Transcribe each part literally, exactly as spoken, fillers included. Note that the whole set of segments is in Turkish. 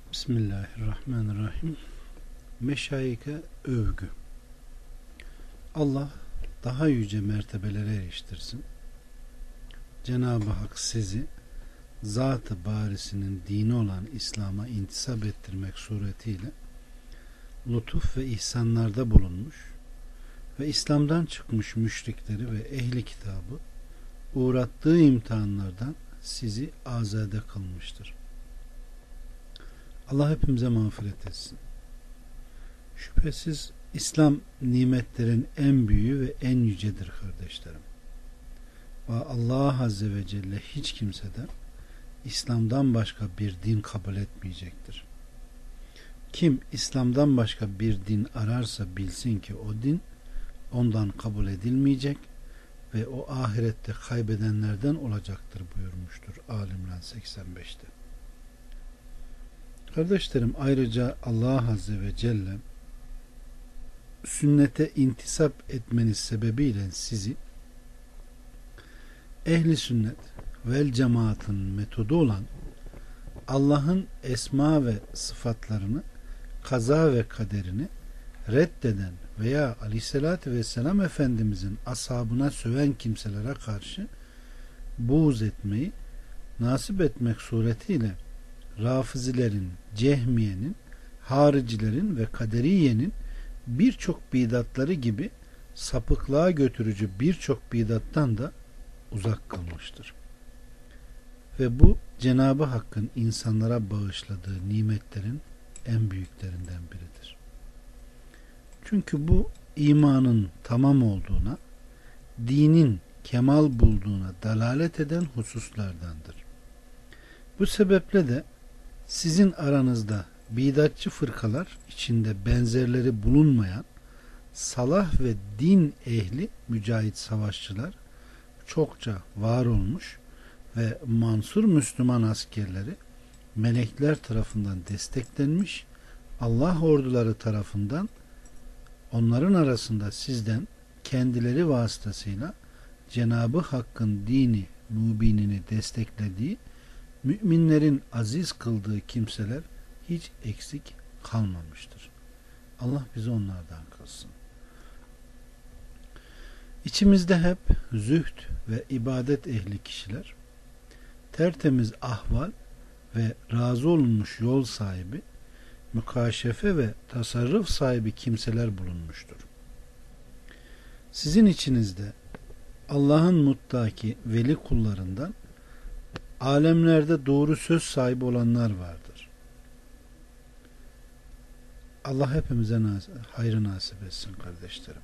Bismillahirrahmanirrahim. Meşayike övgü. Allah daha yüce mertebelere eriştirsin. Cenab-ı Hak sizi zat-ı barisinin dini olan İslam'a intisap ettirmek suretiyle lütuf ve ihsanlarda bulunmuş ve İslam'dan çıkmış müşrikleri ve ehli kitabı uğrattığı imtihanlardan sizi azade kılmıştır. Allah hepimize mağfiret etsin. Şüphesiz İslam nimetlerin en büyüğü ve en yücedir kardeşlerim. Ve Allah Azze ve Celle hiç kimseden İslam'dan başka bir din kabul etmeyecektir. Kim İslam'dan başka bir din ararsa bilsin ki o din ondan kabul edilmeyecek ve o ahirette kaybedenlerden olacaktır buyurmuştur Ali İmran seksen beşte. Kardeşlerim, ayrıca Allah Azze ve Celle sünnete intisap etmeniz sebebiyle sizi ehli sünnet vel cemaatın metodu olan Allah'ın esma ve sıfatlarını, kaza ve kaderini reddeden veya Aleyhisselatü Vesselam Efendimizin ashabına söven kimselere karşı buğz etmeyi nasip etmek suretiyle Rafizilerin, Cehmiye'nin, Haricilerin ve Kaderiye'nin birçok bidatları gibi sapıklığa götürücü birçok bidattan da uzak kılmıştır. Ve bu Cenab-ı Hakk'ın insanlara bağışladığı nimetlerin en büyüklerinden biridir. Çünkü bu imanın tamam olduğuna, dinin kemal bulduğuna dalalet eden hususlardandır. Bu sebeple de sizin aranızda bidatçı fırkalar içinde benzerleri bulunmayan salah ve din ehli mücahit savaşçılar çokça var olmuş ve mansur Müslüman askerleri melekler tarafından desteklenmiş, Allah orduları tarafından onların arasında sizden kendileri vasıtasıyla Cenab-ı Hakk'ın dini mübinini desteklediği, müminlerin aziz kıldığı kimseler hiç eksik kalmamıştır. Allah bizi onlardan kılsın. İçimizde hep zühd ve ibadet ehli kişiler, tertemiz ahval ve razı olunmuş yol sahibi, mükaşefe ve tasarruf sahibi kimseler bulunmuştur. Sizin içinizde Allah'ın muttaki veli kullarından alemlerde doğru söz sahibi olanlar vardır. Allah hepimize nas- hayrı nasip etsin kardeşlerim.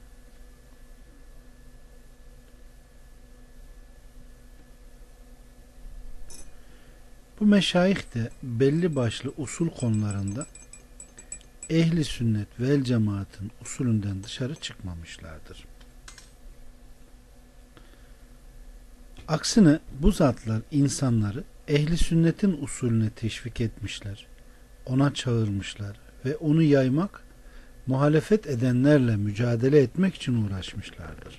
Bu meşayih de belli başlı usul konularında ehli sünnet vel cemaatın usulünden dışarı çıkmamışlardır. Aksine bu zatlar insanları ehli sünnetin usulüne teşvik etmişler, ona çağırmışlar ve onu yaymak, muhalefet edenlerle mücadele etmek için uğraşmışlardır.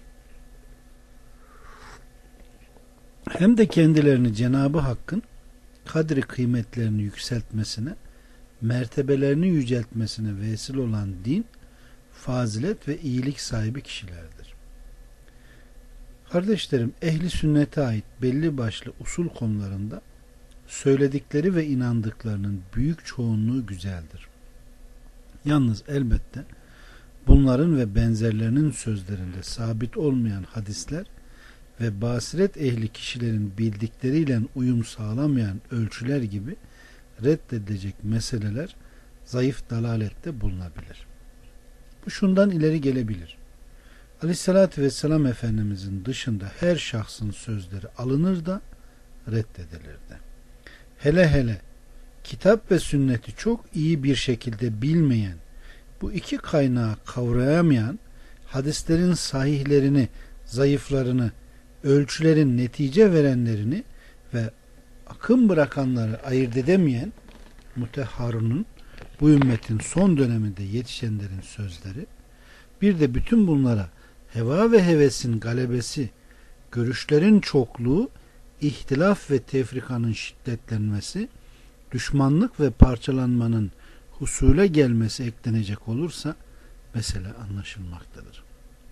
Hem de kendilerini Cenab-ı Hakk'ın kadri kıymetlerini yükseltmesine, mertebelerini yüceltmesine vesile olan din, fazilet ve iyilik sahibi kişilerdir. Kardeşlerim, ehli sünnete ait belli başlı usul konularında söyledikleri ve inandıklarının büyük çoğunluğu güzeldir. Yalnız elbette bunların ve benzerlerinin sözlerinde sabit olmayan hadisler ve basiret ehli kişilerin bildikleriyle uyum sağlamayan ölçüler gibi reddedilecek meseleler zayıf dalalette bulunabilir. Bu şundan ileri gelebilir. Aleyhissalatü Vesselam Efendimizin dışında her şahsın sözleri alınır da reddedilir de. Hele hele kitap ve sünneti çok iyi bir şekilde bilmeyen, bu iki kaynağı kavrayamayan, hadislerin sahihlerini, zayıflarını, ölçülerin netice verenlerini ve akım bırakanları ayırt edemeyen Mutehharun'un, bu ümmetin son döneminde yetişenlerin sözleri, bir de bütün bunlara heva ve hevesin galebesi, görüşlerin çokluğu, ihtilaf ve tefrikanın şiddetlenmesi, düşmanlık ve parçalanmanın husule gelmesi eklenecek olursa mesele anlaşılmaktadır.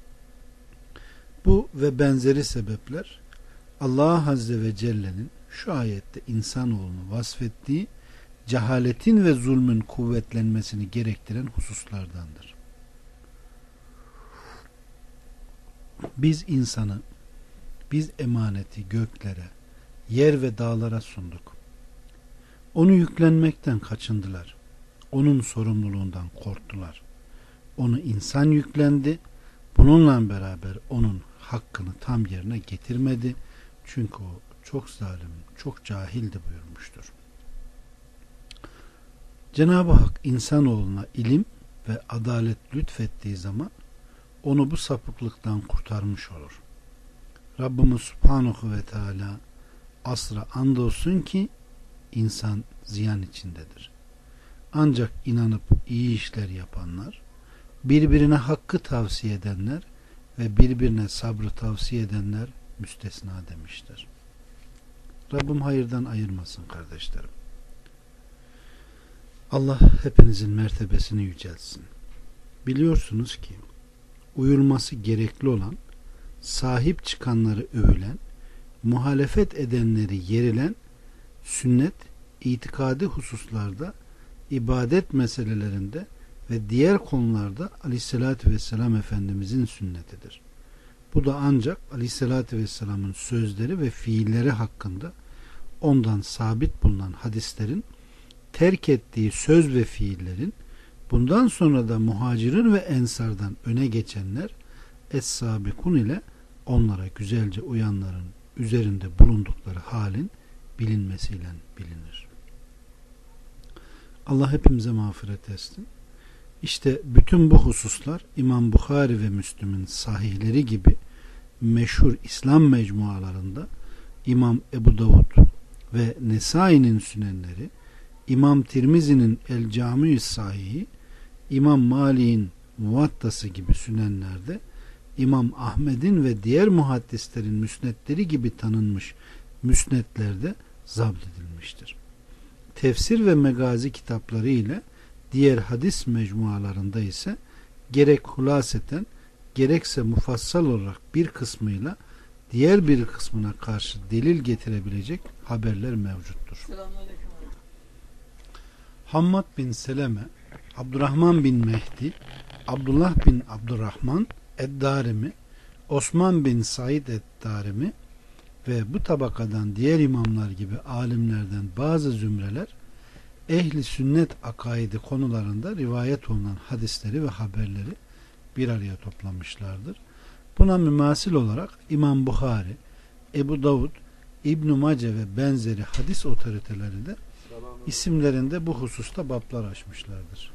Bu ve benzeri sebepler Allah Azze ve Celle'nin şu ayette insanoğlunu vasfettiği cehaletin ve zulmün kuvvetlenmesini gerektiren hususlardandır. Biz insanı, biz emaneti göklere, yer ve dağlara sunduk. Onu yüklenmekten kaçındılar. Onun sorumluluğundan korktular. Onu insan yüklendi. Bununla beraber onun hakkını tam yerine getirmedi. Çünkü o çok zalim, çok cahildi buyurmuştur. Cenab-ı Hak insanoğluna ilim ve adalet lütfettiği zaman onu bu sapıklıktan kurtarmış olur. Rabbimiz Subhanahu ve Teala asra andolsun ki insan ziyan içindedir. Ancak inanıp iyi işler yapanlar, birbirine hakkı tavsiye edenler ve birbirine sabrı tavsiye edenler müstesna demiştir. Rabbim hayırdan ayırmasın kardeşlerim. Allah hepinizin mertebesini yüceltsin. Biliyorsunuz ki uyulması gerekli olan, sahip çıkanları övülen, muhalefet edenleri yerilen, sünnet, itikadi hususlarda, ibadet meselelerinde ve diğer konularda Aleyhisselatü Vesselam Efendimizin sünnetidir. Bu da ancak Aleyhisselatü Vesselam'ın sözleri ve fiilleri hakkında ondan sabit bulunan hadislerin, terk ettiği söz ve fiillerin, bundan sonra da muhacirin ve ensardan öne geçenler es-sabikun ile onlara güzelce uyanların üzerinde bulundukları halin bilinmesiyle bilinir. Allah hepimize mağfiret etsin. İşte bütün bu hususlar İmam Bukhari ve Müslüm'ün sahihleri gibi meşhur İslam mecmualarında, İmam Ebu Davud ve Nesai'nin sünenleri, İmam Tirmizi'nin El Cami-i Sahihi, İmam Malik'in Muvattası gibi sünenlerde, İmam Ahmed'in ve diğer muhaddislerin müsnetleri gibi tanınmış müsnetlerde zapt edilmiştir. Tefsir ve megazi kitapları ile diğer hadis mecmualarında ise gerek hulaseten gerekse mufassal olarak bir kısmıyla diğer bir kısmına karşı delil getirebilecek haberler mevcuttur. Hammad bin Seleme, Abdurrahman bin Mehdi, Abdullah bin Abdurrahman Ed-Darimi, Osman bin Said Ed-Darimi ve bu tabakadan diğer imamlar gibi alimlerden bazı zümreler ehli sünnet akaidi konularında rivayet olunan hadisleri ve haberleri bir araya toplamışlardır. Buna mümasil olarak İmam Bukhari, Ebu Davud, İbn-i Mace ve benzeri hadis otoriteleri de isimlerinde bu hususta bablar açmışlardır.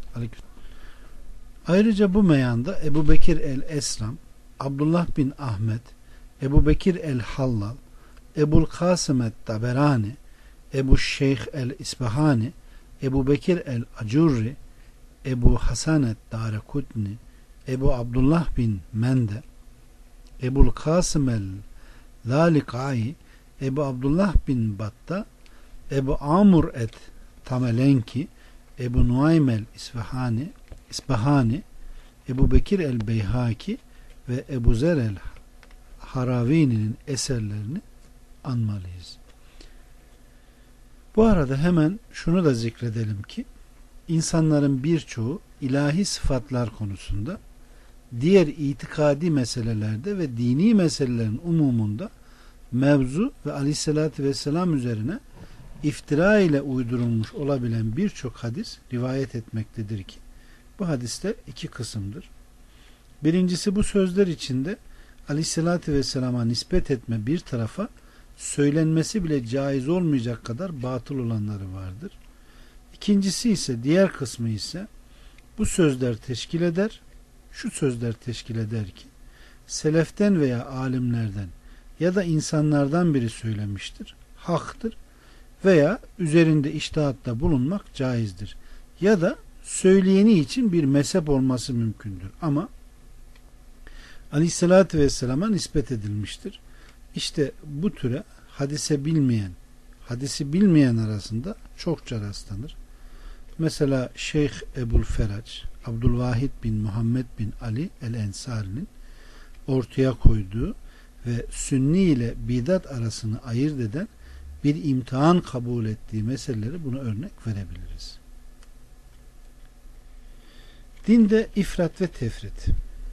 Ayrıca bu meyanda Ebu Bekir el-Esram, Abdullah bin Ahmet, Ebu Bekir el-Hallal, Ebul Kasım et-Taberani, Ebu Şeyh el-İsbahani, Ebu Bekir el-Acurri, Ebu Hasan et-Darekutni, Ebu Abdullah bin Mende, Ebul Kasım el-Lalikai, Ebu Abdullah bin Batta, Ebu Amr et-Tamelenki, Ebu Nuaym el-İsbahani, İsbahani, Ebu Bekir el-Beyhaki ve Ebu Zer el-Haravini'nin eserlerini anmalıyız. Bu arada hemen şunu da zikredelim ki insanların birçoğu ilahi sıfatlar konusunda, diğer itikadi meselelerde ve dini meselelerin umumunda mevzu ve Aleyhisselatü Vesselam üzerine iftira ile uydurulmuş olabilen birçok hadis rivayet etmektedir ki bu hadisler iki kısımdır. Birincisi, bu sözler içinde Aleyhisselatü Vesselam'a nispet etme bir tarafa, söylenmesi bile caiz olmayacak kadar batıl olanları vardır. İkincisi ise, diğer kısmı ise bu sözler teşkil eder, şu sözler teşkil eder ki seleften veya alimlerden ya da insanlardan biri söylemiştir, haktır veya üzerinde içtihatta bulunmak caizdir ya da söyleyeni için bir mezhep olması mümkündür ama Aleyhisselatü Vesselam'a nispet edilmiştir. İşte bu türe hadise bilmeyen, hadisi bilmeyen arasında çokça rastlanır. Mesela Şeyh Ebul Ferac, Abdülvahid bin Muhammed bin Ali el-Ensari'nin ortaya koyduğu ve Sünni ile bidat arasını ayırt eden bir imtihan kabul ettiği meseleleri buna örnek verebiliriz. Dinde ifrat ve tefrit.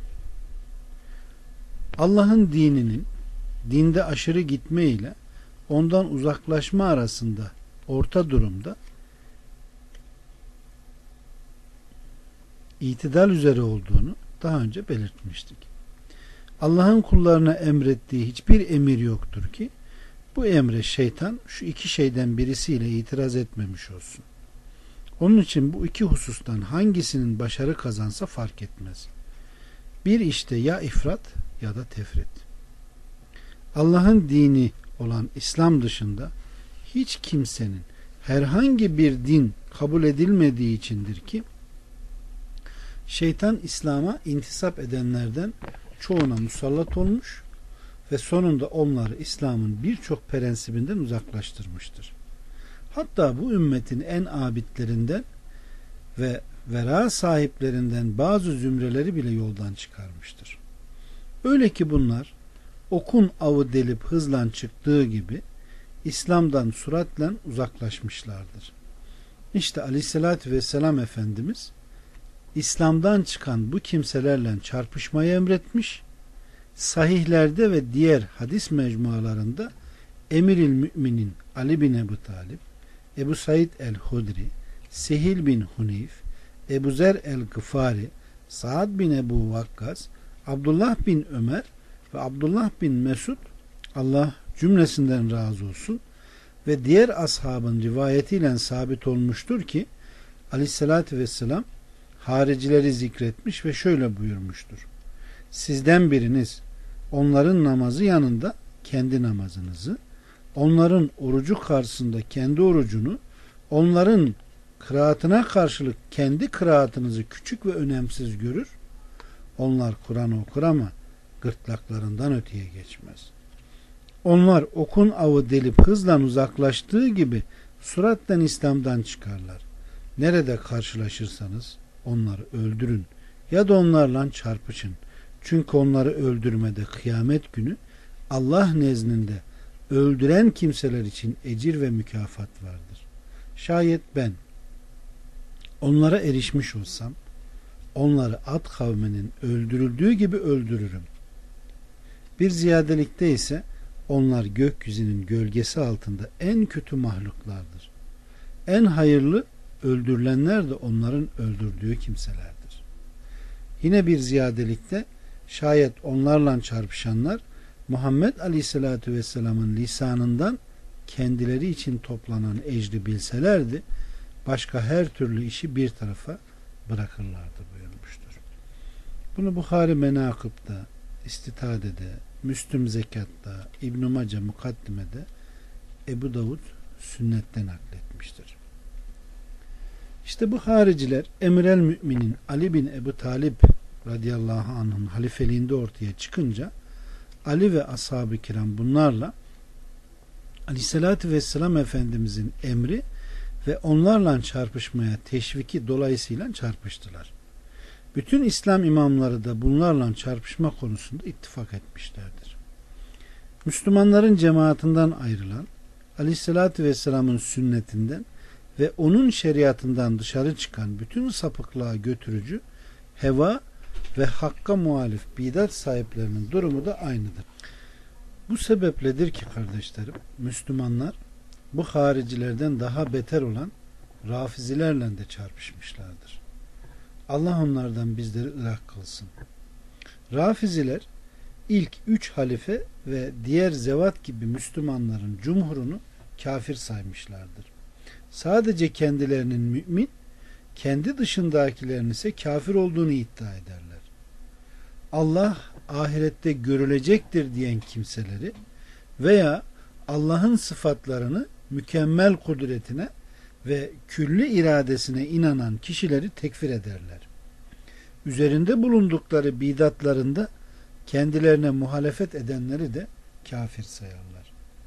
Allah'ın dininin dinde aşırı gitme ile ondan uzaklaşma arasında orta durumda itidal üzere olduğunu daha önce belirtmiştik. Allah'ın kullarına emrettiği hiçbir emir yoktur ki bu emre şeytan şu iki şeyden birisiyle itiraz etmemiş olsun. Onun için bu iki husustan hangisinin başarı kazansa fark etmez. Bir işte ya ifrat ya da tefrit. Allah'ın dini olan İslam dışında hiç kimsenin herhangi bir din kabul edilmediği içindir ki şeytan İslam'a intisap edenlerden çoğuna musallat olmuş ve sonunda onları İslam'ın birçok prensibinden uzaklaştırmıştır. Hatta bu ümmetin en abidlerinden ve vera sahiplerinden bazı zümreleri bile yoldan çıkarmıştır. Öyle ki bunlar okun avı delip hızlan çıktığı gibi İslam'dan süratle uzaklaşmışlardır. İşte Aleyhisselatü Vesselam Efendimiz İslam'dan çıkan bu kimselerle çarpışmayı emretmiş, sahihlerde ve diğer hadis mecmualarında Emiril Müminin Ali bin Ebu Talib, Ebu Said el-Hudri, Sehil bin Huneyf, Ebu Zer el-Gıfari, Saad bin Ebu Vakkas, Abdullah bin Ömer ve Abdullah bin Mesud, Allah cümlesinden razı olsun, ve diğer ashabın rivayetiyle sabit olmuştur ki Aleyhisselatü Vesselam haricileri zikretmiş ve şöyle buyurmuştur: sizden biriniz onların namazı yanında kendi namazınızı, onların orucu karşısında kendi orucunu, onların kıraatına karşılık kendi kıraatınızı küçük ve önemsiz görür. Onlar Kur'an okur ama gırtlaklarından öteye geçmez. Onlar okun avı delip hızla uzaklaştığı gibi süratle İslam'dan çıkarlar. Nerede karşılaşırsanız onları öldürün ya da onlarla çarpışın. Çünkü onları öldürmede kıyamet günü Allah nezdinde öldüren kimseler için ecir ve mükafat vardır. Şayet ben onlara erişmiş olsam onları Ad kavminin öldürüldüğü gibi öldürürüm. Bir ziyadelikte ise onlar gökyüzünün gölgesi altında en kötü mahluklardır. En hayırlı öldürülenler de onların öldürdüğü kimselerdir. Yine bir ziyadelikte şayet onlarla çarpışanlar Muhammed Aleyhisselatü Vesselam'ın lisanından kendileri için toplanan ecri bilselerdi başka her türlü işi bir tarafa bırakırlardı buyurmuştur. Bunu Buhari Menakıb'da, İstitade'de, Müslüm Zekat'ta, İbn-i Mace Mukaddime'de, Ebu Davud sünnetten nakletmiştir. İşte bu hariciler Emirel Müminin Ali bin Ebu Talib radıyallahu anh'ın halifeliğinde ortaya çıkınca Ali ve ashab-ı kiram bunlarla Aleyhisselatü Vesselam Efendimizin emri ve onlarla çarpışmaya teşviki dolayısıyla çarpıştılar. Bütün İslam imamları da bunlarla çarpışma konusunda ittifak etmişlerdir. Müslümanların cemaatinden ayrılan, Aleyhisselatü Vesselam'ın sünnetinden ve onun şeriatından dışarı çıkan bütün sapıklığa götürücü heva ve hakka muhalif bidat sahiplerinin durumu da aynıdır. Bu sebepledir ki kardeşlerim, Müslümanlar bu haricilerden daha beter olan Rafizilerle de çarpışmışlardır. Allah onlardan bizleri ırak kılsın. Rafiziler ilk üç halife ve diğer zevat gibi Müslümanların cumhurunu kafir saymışlardır. Sadece kendilerinin mümin, kendi dışındakilerin ise kafir olduğunu iddia ederler. Allah ahirette görülecektir diyen kimseleri veya Allah'ın sıfatlarını mükemmel kudretine ve külli iradesine inanan kişileri tekfir ederler. Üzerinde bulundukları bidatlarında kendilerine muhalefet edenleri de kafir sayarlar.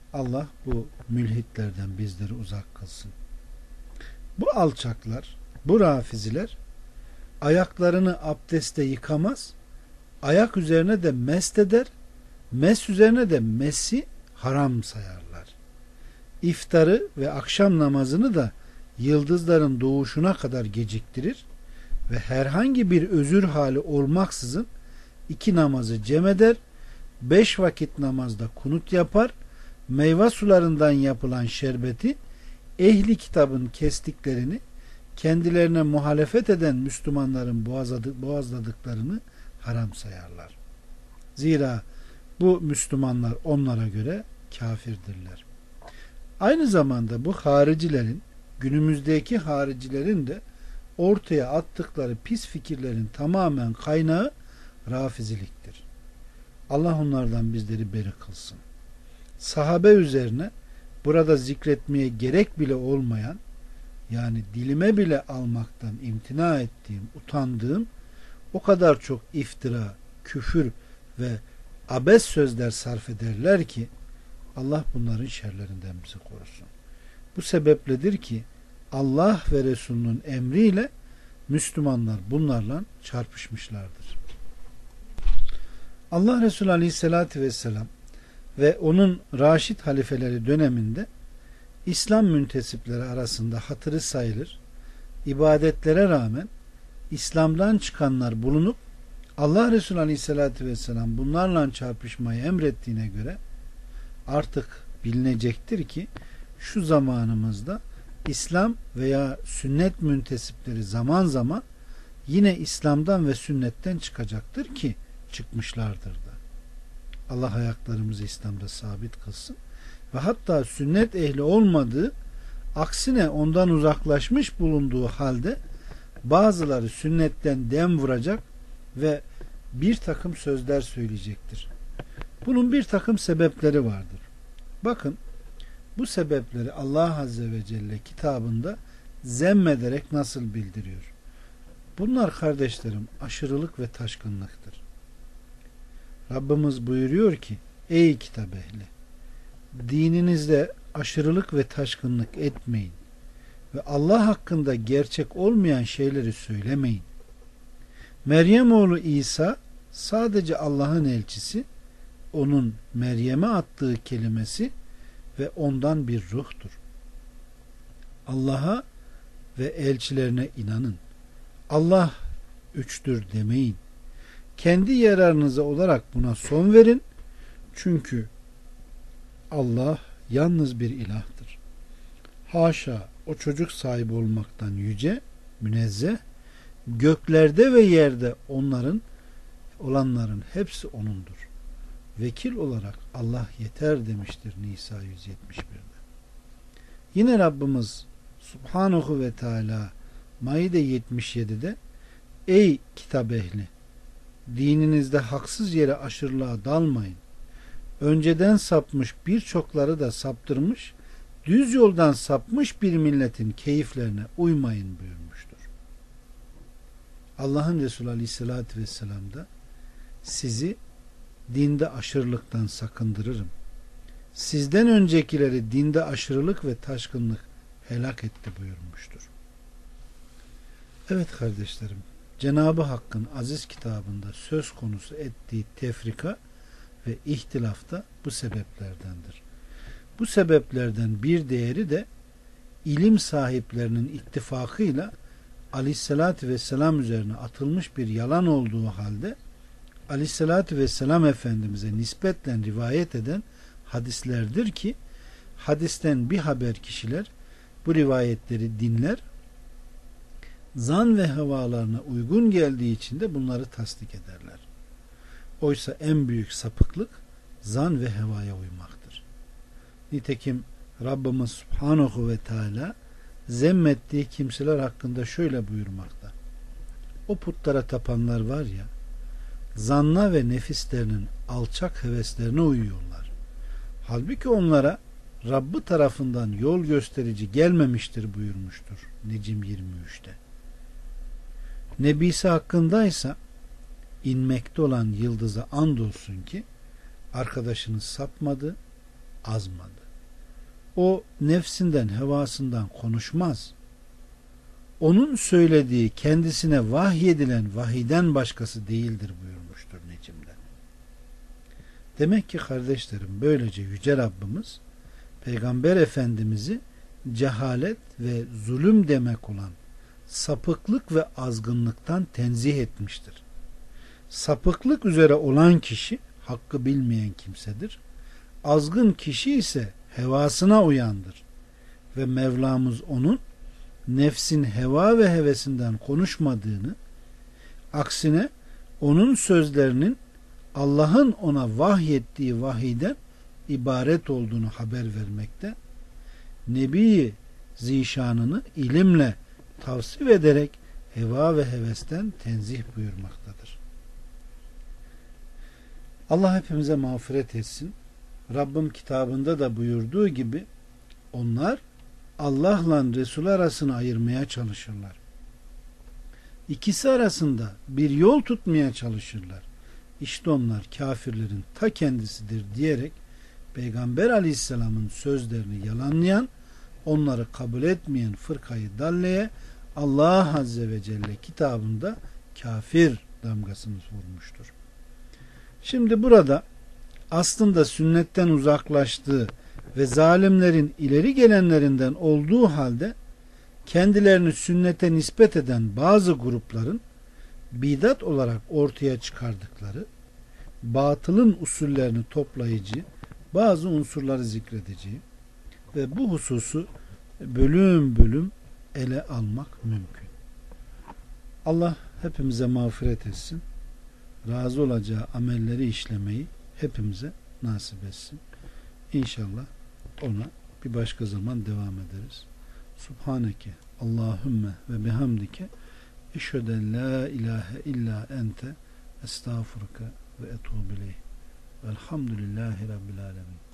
Allah bu mülhitlerden bizleri uzak kılsın. Bu alçaklar, bu rafiziler ayaklarını abdeste yıkamaz, ayak üzerine de mest eder, mes üzerine de mesi haram sayarlar. İftarı ve akşam namazını da yıldızların doğuşuna kadar geciktirir ve herhangi bir özür hali olmaksızın iki namazı cem eder, beş vakit namazda kunut yapar, meyve sularından yapılan şerbeti ehli kitabın kestiklerini, kendilerine muhalefet eden Müslümanların boğazladıklarını haram sayarlar. Zira bu Müslümanlar onlara göre kafirdirler. Aynı zamanda bu haricilerin, günümüzdeki haricilerin de ortaya attıkları pis fikirlerin tamamen kaynağı rafiziliktir. Allah onlardan bizleri beri kılsın. Sahabe üzerine burada zikretmeye gerek bile olmayan, yani dilime bile almaktan imtina ettiğim, utandığım o kadar çok iftira, küfür ve abes sözler sarf ederler ki Allah bunların şerlerinden bizi korusun. Bu sebepledir ki Allah ve Resulünün emriyle Müslümanlar bunlarla çarpışmışlardır. Allah Resulü Aleyhisselatü Vesselam ve onun Raşid halifeleri döneminde İslam müntesipleri arasında hatırı sayılır, ibadetlere rağmen İslam'dan çıkanlar bulunup Allah Resulü Aleyhisselatü Vesselam bunlarla çarpışmayı emrettiğine göre artık bilinecektir ki şu zamanımızda İslam veya sünnet müntesipleri zaman zaman yine İslam'dan ve sünnetten çıkacaktır ki çıkmışlardır da. Allah ayaklarımızı İslam'da sabit kılsın ve hatta sünnet ehli olmadığı, aksine ondan uzaklaşmış bulunduğu halde bazıları sünnetten dem vuracak ve bir takım sözler söyleyecektir. Bunun bir takım sebepleri vardır. Bakın, bu sebepleri Allah Azze ve Celle kitabında zemmederek nasıl bildiriyor? Bunlar kardeşlerim aşırılık ve taşkınlıktır. Rabbimiz buyuruyor ki, ey kitap ehli, dininizde aşırılık ve taşkınlık etmeyin ve Allah hakkında gerçek olmayan şeyleri söylemeyin. Meryem oğlu İsa sadece Allah'ın elçisi, onun Meryem'e attığı kelimesi ve ondan bir ruhtur. Allah'a ve elçilerine inanın. Allah üçtür demeyin. Kendi yararınıza olarak buna son verin. Çünkü Allah yalnız bir ilahtır. Haşa o çocuk sahibi olmaktan yüce, münezzeh, göklerde ve yerde onların olanların hepsi O'nundur. Vekil olarak Allah yeter demiştir Nisa yüz yetmiş bir'de. Yine Rabbimiz Subhanahu ve Teala Maide yetmiş yedi'de ey kitap ehli, dininizde haksız yere aşırılığa dalmayın. Önceden sapmış birçokları da saptırmış, düz yoldan sapmış bir milletin keyiflerine uymayın buyurmuştur. Allah'ın Resulü Aleyhisselatü Vesselam da sizi dinde aşırılıktan sakındırırım. Sizden öncekileri dinde aşırılık ve taşkınlık helak etti buyurmuştur. Evet kardeşlerim, Cenab-ı Hakk'ın aziz kitabında söz konusu ettiği tefrika ve ihtilaf da bu sebeplerdendir. Bu sebeplerden bir diğeri de ilim sahiplerinin ittifakıyla Aleyhisselatü Vesselam üzerine atılmış bir yalan olduğu halde Aleyhisselatü Vesselam Efendimiz'e nispetle rivayet eden hadislerdir ki hadisten bir haber kişiler bu rivayetleri dinler, zan ve havalarına uygun geldiği için de bunları tasdik ederler. Oysa en büyük sapıklık zan ve hevaya uymaktır. Nitekim Rabbimiz Subhanahu ve Teala zemmettiği kimseler hakkında şöyle buyurmakta. O putlara tapanlar var ya, zanna ve nefislerinin alçak heveslerine uyuyorlar. Halbuki onlara Rabbi tarafından yol gösterici gelmemiştir buyurmuştur Necim yirmi üç'te. Nebisi hakkındaysa inmekte olan yıldıza andolsun ki arkadaşınız sapmadı, azmadı. O nefsinden, hevasından konuşmaz. Onun söylediği kendisine vahyedilen vahiden başkası değildir buyurmuştur Necim'de. Demek ki kardeşlerim, böylece Yüce Rabbimiz Peygamber Efendimiz'i cehalet ve zulüm demek olan sapıklık ve azgınlıktan tenzih etmiştir. Sapıklık üzere olan kişi hakkı bilmeyen kimsedir. Azgın kişi ise hevasına uyandır. Ve Mevlamız onun nefsin heva ve hevesinden konuşmadığını, aksine onun sözlerinin Allah'ın ona vahyettiği vahiyden ibaret olduğunu haber vermekte, Nebi Zişanını ilimle tavsif ederek heva ve hevesten tenzih buyurmaktadır. Allah hepimize mağfiret etsin. Rabbim kitabında da buyurduğu gibi onlar Allah'la Resul arasını ayırmaya çalışırlar. İkisi arasında bir yol tutmaya çalışırlar. İşte onlar kafirlerin ta kendisidir diyerek Peygamber Aleyhisselam'ın sözlerini yalanlayan, onları kabul etmeyen fırkayı dalleye Allah Azze ve Celle kitabında kafir damgasını vurmuştur. Şimdi burada aslında sünnetten uzaklaştığı ve zalimlerin ileri gelenlerinden olduğu halde kendilerini sünnete nispet eden bazı grupların bidat olarak ortaya çıkardıkları batılın usullerini toplayıcı bazı unsurları zikredeceğim ve bu hususu bölüm bölüm ele almak mümkün. Allah hepimize mağfiret etsin. Razı olacağı amelleri işlemeyi hepimize nasip etsin. İnşallah ona bir başka zaman devam ederiz. Subhaneke Allahümme ve bihamdike eşheden la ilahe illa ente estağfurke ve etubu ileyh. Velhamdülillahi Rabbil alemin.